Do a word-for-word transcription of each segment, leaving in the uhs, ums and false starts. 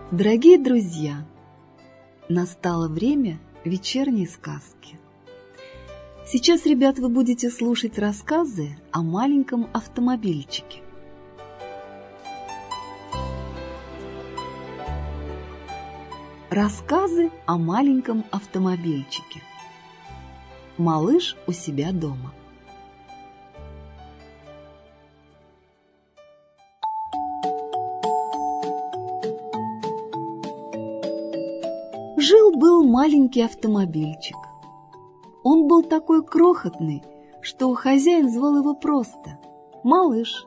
Дорогие друзья, настало время вечерней сказки. Сейчас, ребят, вы будете слушать рассказы о маленьком автомобильчике. Рассказы о маленьком автомобильчике. Малыш у себя дома. Жил-был маленький автомобильчик. Он был такой крохотный, что хозяин звал его просто «Малыш».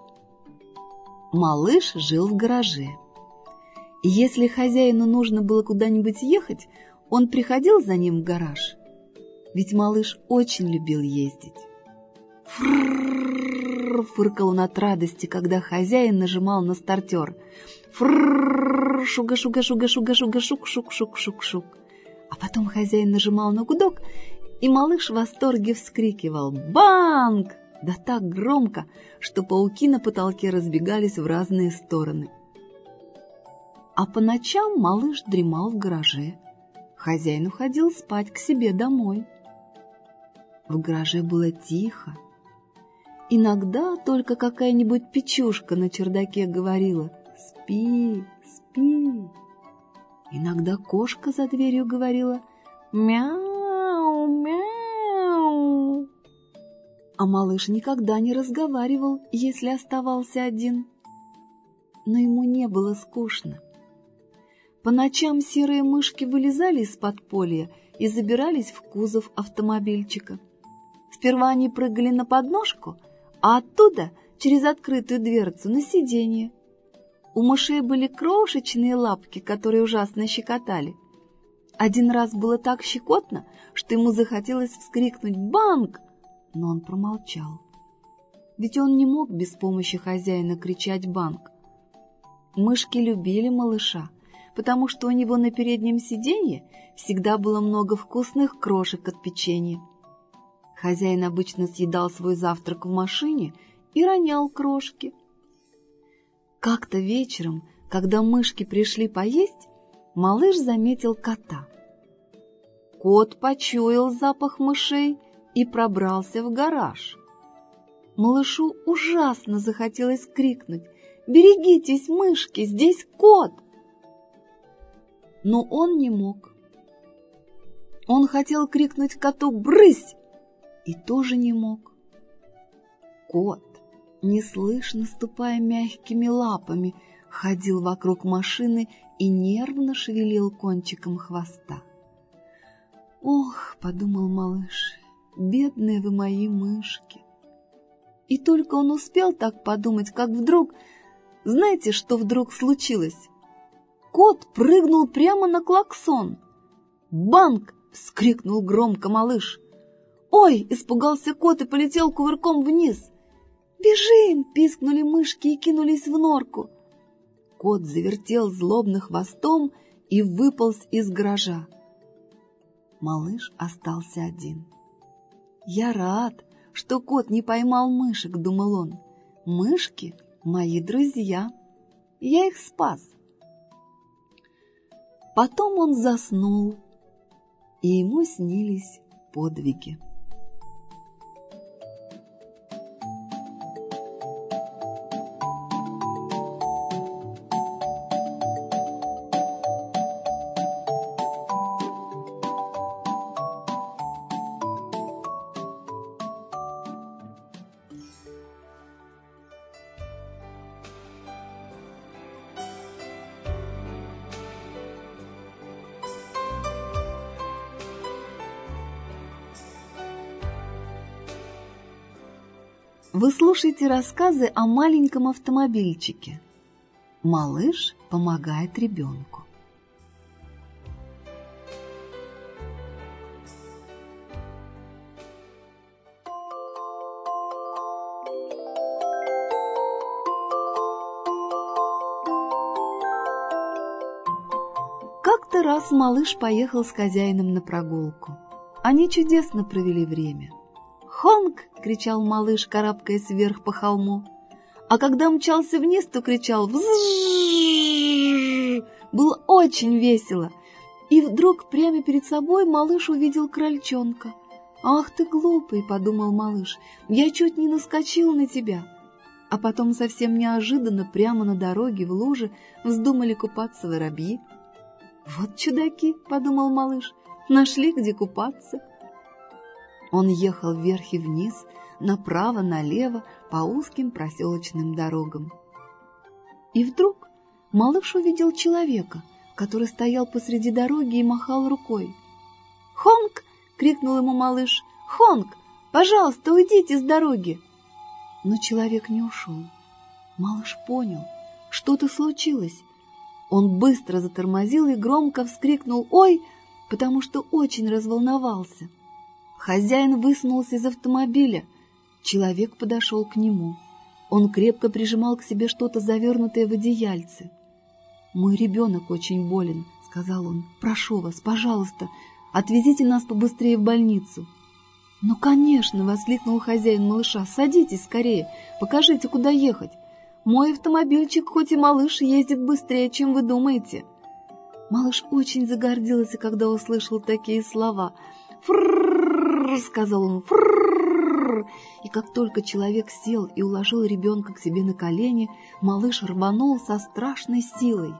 Малыш жил в гараже. И если хозяину нужно было куда-нибудь ехать, он приходил за ним в гараж. Ведь малыш очень любил ездить. «Фрррррр!» — фыркал он от радости, когда хозяин нажимал на стартер. «Фрррррр! Шуга-шуга-шуга-шуга-шуг-шуг-шуг-шуг-шуг!» А потом хозяин нажимал на гудок, и малыш в восторге вскрикивал «Банк!» Да так громко, что пауки на потолке разбегались в разные стороны. А по ночам малыш дремал в гараже. Хозяин уходил спать к себе домой. В гараже было тихо. Иногда только какая-нибудь печушка на чердаке говорила «Спи, спи». Иногда кошка за дверью говорила «Мяу, мяу». А малыш никогда не разговаривал, если оставался один. Но ему не было скучно. По ночам серые мышки вылезали из подполья и забирались в кузов автомобильчика. Сперва они прыгали на подножку, а оттуда через открытую дверцу на сиденье. У мышей были крошечные лапки, которые ужасно щекотали. Один раз было так щекотно, что ему захотелось вскрикнуть «Банк!», но он промолчал. Ведь он не мог без помощи хозяина кричать «Банк!». Мышки любили малыша, потому что у него на переднем сиденье всегда было много вкусных крошек от печенья. Хозяин обычно съедал свой завтрак в машине и ронял крошки. Как-то вечером, когда мышки пришли поесть, малыш заметил кота. Кот почуял запах мышей и пробрался в гараж. Малышу ужасно захотелось крикнуть «Берегитесь, мышки, здесь кот!» Но он не мог. Он хотел крикнуть коту «Брысь!» и тоже не мог. Кот, неслышно ступая мягкими лапами, ходил вокруг машины и нервно шевелил кончиком хвоста. «Ох, — подумал малыш, — бедные вы мои мышки!» И только он успел так подумать, как вдруг... Знаете, что вдруг случилось? Кот прыгнул прямо на клаксон. «Банк!» — вскрикнул громко малыш. «Ой!» — испугался кот и полетел кувырком вниз. «Бежим!» — пискнули мышки и кинулись в норку. Кот завертел злобно хвостом и выполз из гаража. Малыш остался один. «Я рад, что кот не поймал мышек», — думал он. «Мышки — мои друзья. Я их спас». Потом он заснул, и ему снились подвиги. Вы слушаете рассказы о маленьком автомобильчике. Малыш помогает ребенку. Как-то раз малыш поехал с хозяином на прогулку. Они чудесно провели время. «Хонг!» — кричал малыш, карабкаясь вверх по холму. А когда мчался вниз, то кричал «Взжжжж!», Было очень весело. И вдруг прямо перед собой малыш увидел крольчонка. «Ах ты глупый!» — подумал малыш. «Я чуть не наскочил на тебя!» А потом совсем неожиданно прямо на дороге в луже вздумали купаться воробьи. «Вот чудаки!» — подумал малыш. «Нашли, где купаться!» Он ехал вверх и вниз, направо-налево по узким проселочным дорогам. И вдруг малыш увидел человека, который стоял посреди дороги и махал рукой. «Хонг!» — крикнул ему малыш. «Хонг! Пожалуйста, уйдите с дороги!» Но человек не ушел. Малыш понял, что-то случилось. Он быстро затормозил и громко вскрикнул «Ой!», потому что очень разволновался. Хозяин высунулся из автомобиля. Человек подошел к нему. Он крепко прижимал к себе что-то завернутое в одеяльце. «Мой ребенок очень болен», — сказал он. «Прошу вас, пожалуйста, отвезите нас побыстрее в больницу». «Ну, конечно!» — воскликнул хозяин малыша. «Садитесь скорее, покажите, куда ехать. Мой автомобильчик, хоть и малыш, ездит быстрее, чем вы думаете». Малыш очень загордился, когда услышал такие слова. «Фрррррр!» — сказал он. «Фрррррр!» И как только человек сел и уложил ребенка к себе на колени, малыш рванул со страшной силой.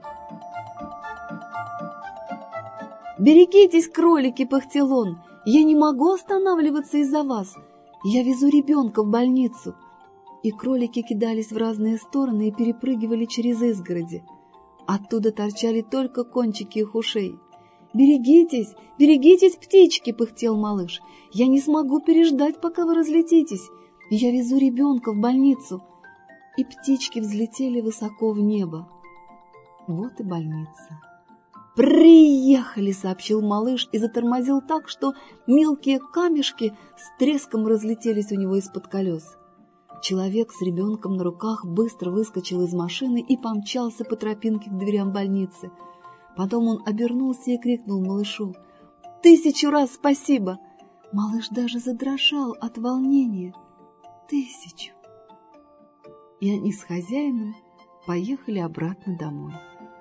«Берегитесь, кролики!» — пыхтел он. «Я не могу останавливаться из-за вас. Я везу ребенка в больницу». И кролики кидались в разные стороны и перепрыгивали через изгороди. Оттуда торчали только кончики их ушей. «Берегитесь, берегитесь, птички!» — пыхтел малыш. «Я не смогу переждать, пока вы разлетитесь. Я везу ребенка в больницу». И птички взлетели высоко в небо. Вот и больница. «Приехали!» — сообщил малыш и затормозил так, что мелкие камешки с треском разлетелись у него из-под колес. Человек с ребенком на руках быстро выскочил из машины и помчался по тропинке к дверям больницы. Потом он обернулся и крикнул малышу: «Тысячу раз спасибо!» Малыш даже задрожал от волнения. «Тысячу!» И они с хозяином поехали обратно домой.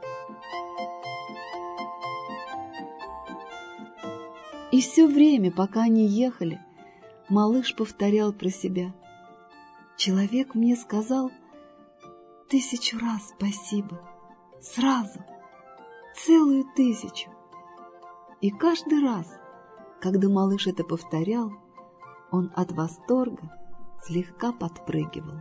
И все время, пока они ехали, малыш повторял про себя: «Человек мне сказал тысячу раз спасибо, сразу, целую тысячу». И каждый раз, когда малыш это повторял, он от восторга слегка подпрыгивал.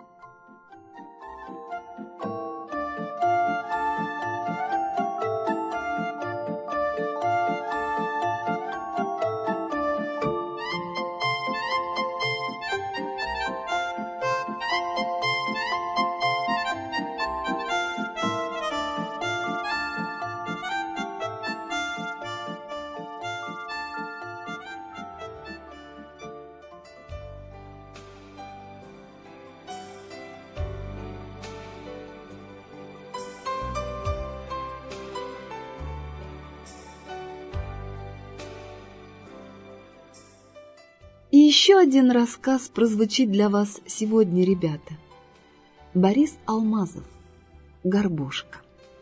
И еще один рассказ прозвучит для вас сегодня, ребята. Борис Алмазов. «Горбушка».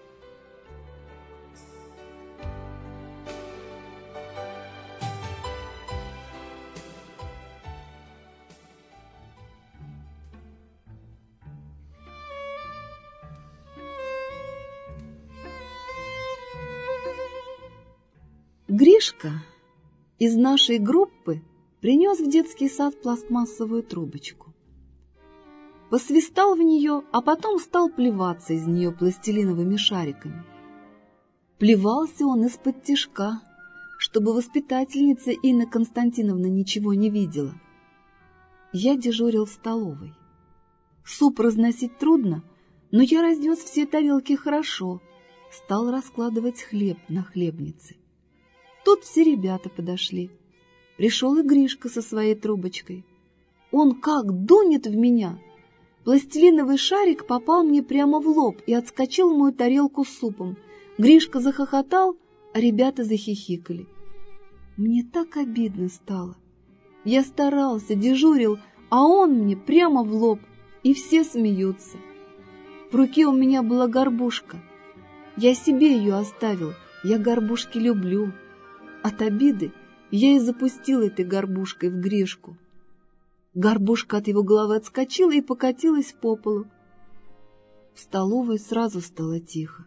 Гришка из нашей группы принес в детский сад пластмассовую трубочку. Посвистал в нее, а потом стал плеваться из нее пластилиновыми шариками. Плевался он из-под тишка, чтобы воспитательница Инна Константиновна ничего не видела. Я дежурил в столовой. Суп разносить трудно, но я разнес все тарелки хорошо, стал раскладывать хлеб на хлебнице. Тут все ребята подошли. Пришел и Гришка со своей трубочкой. Он как дунет в меня! Пластилиновый шарик попал мне прямо в лоб и отскочил в мою тарелку с супом. Гришка захохотал, а ребята захихикали. Мне так обидно стало. Я старался, дежурил, а он мне прямо в лоб, и все смеются. В руке у меня была горбушка. Я себе ее оставил, я горбушки люблю. От обиды я и запустил этой горбушкой в Гришку. Горбушка от его головы отскочила и покатилась по полу. В столовой сразу стало тихо.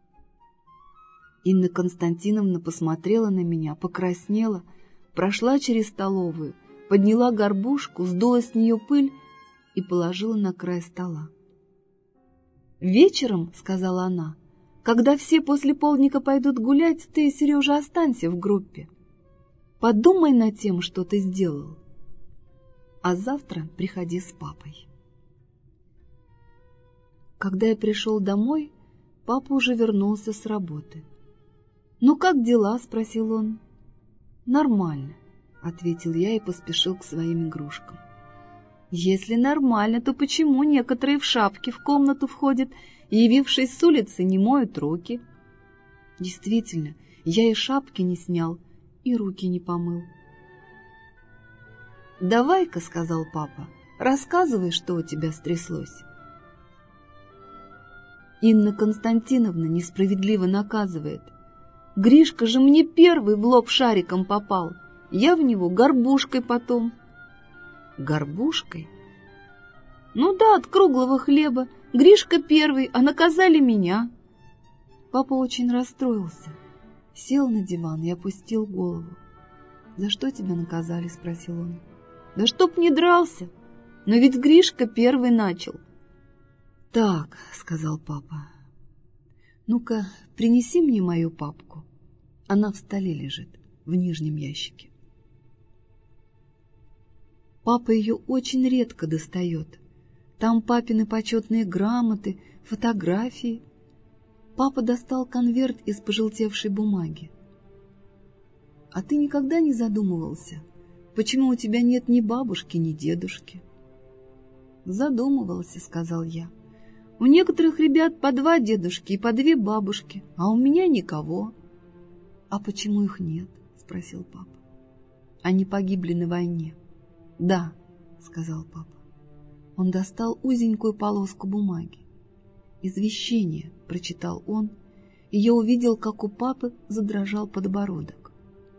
Инна Константиновна посмотрела на меня, покраснела, прошла через столовую, подняла горбушку, сдула с нее пыль и положила на край стола. «Вечером, — сказала она, — когда все после полдника пойдут гулять, ты, Сережа, останься в группе. Подумай над тем, что ты сделал. А завтра приходи с папой». Когда я пришел домой, папа уже вернулся с работы. «Ну, как дела?» — спросил он. «Нормально», — ответил я и поспешил к своим игрушкам. «Если нормально, то почему некоторые в шапке в комнату входят, явившись с улицы, не моют руки?» Действительно, я и шапки не снял, и руки не помыл. «Давай-ка, — сказал папа, — рассказывай, что у тебя стряслось». Инна Константиновна несправедливо наказывает. «Гришка же мне первый в лоб шариком попал, я в него горбушкой потом». «Горбушкой?» «Ну да, от круглого хлеба. Гришка первый, а наказали меня». Папа очень расстроился, сел на диван и опустил голову. «За что тебя наказали?» — спросил он. «Да чтоб не дрался, но ведь Гришка первый начал». «Так, — сказал папа, — ну-ка, принеси мне мою папку. Она в столе лежит, в нижнем ящике». Папа ее очень редко достает. Там папины почетные грамоты, фотографии. Папа достал конверт из пожелтевшей бумаги. «А ты никогда не задумывался, почему у тебя нет ни бабушки, ни дедушки?» «Задумывался, — сказал я. У некоторых ребят по два дедушки и по две бабушки, а у меня никого». «А почему их нет?» — спросил папа. «Они погибли на войне». «Да, — сказал папа». Он достал узенькую полоску бумаги. «Извещение», — прочитал он, и я увидел, как у папы задрожал подбородок.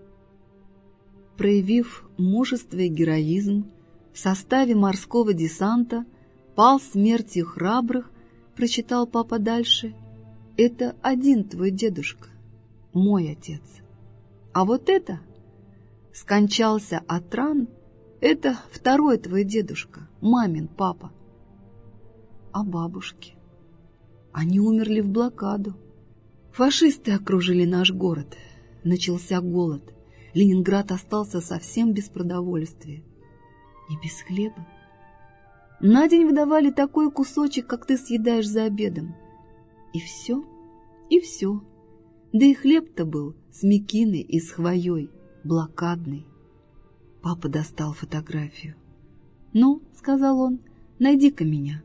«Проявив мужество и героизм, в составе морского десанта пал смертью храбрых», — прочитал папа дальше, — «это один твой дедушка, мой отец. А вот это скончался от ран, это второй твой дедушка, мамин папа». «А бабушки?» «Они умерли в блокаду. Фашисты окружили наш город. Начался голод. Ленинград остался совсем без продовольствия. И без хлеба. На день выдавали такой кусочек, как ты съедаешь за обедом. И все, и все. Да и хлеб-то был с мекиной и с хвоей, блокадный». Папа достал фотографию. «Ну, — сказал он, — найди-ка меня».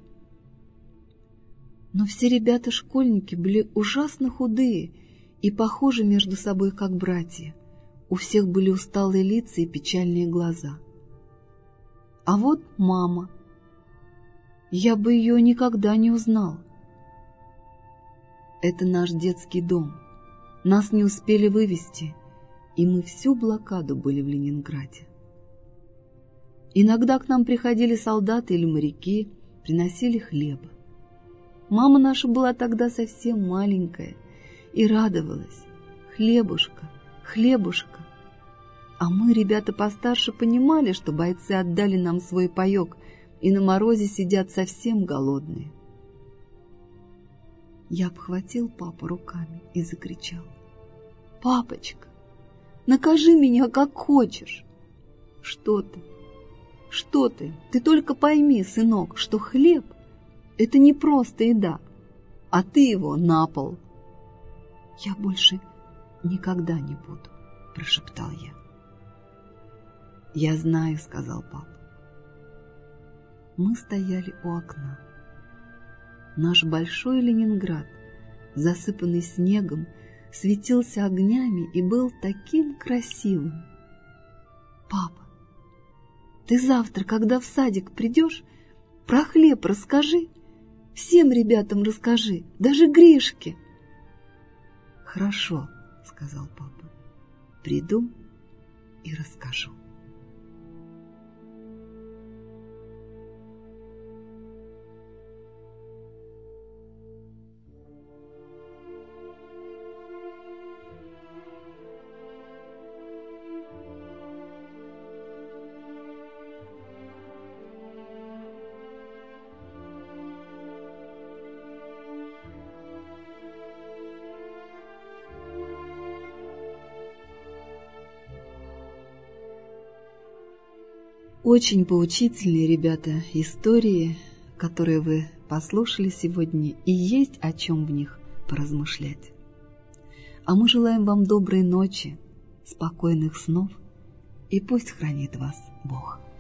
Но все ребята-школьники были ужасно худые и похожи между собой как братья. У всех были усталые лица и печальные глаза. А вот мама. Я бы ее никогда не узнал. Это наш детский дом. Нас не успели вывезти, и мы всю блокаду были в Ленинграде. Иногда к нам приходили солдаты или моряки, приносили хлеба. Мама наша была тогда совсем маленькая и радовалась. Хлебушка, хлебушка. А мы, ребята постарше, понимали, что бойцы отдали нам свой паек и на морозе сидят совсем голодные. Я обхватил папу руками и закричал: «Папочка, накажи меня как хочешь!» «Что ты? Что ты? Ты только пойми, сынок, что хлеб — это не просто еда, а ты его на пол». «Я больше никогда не буду», — прошептал я. «Я знаю», — сказал папа. Мы стояли у окна. Наш большой Ленинград, засыпанный снегом, светился огнями и был таким красивым. «Папа, ты завтра, когда в садик придешь, про хлеб расскажи, всем ребятам расскажи, даже Гришке». «Хорошо», — сказал папа. «Приду и расскажу». Очень поучительные, ребята, истории, которые вы послушали сегодня, и есть о чем в них поразмышлять. А мы желаем вам доброй ночи, спокойных снов, и пусть хранит вас Бог.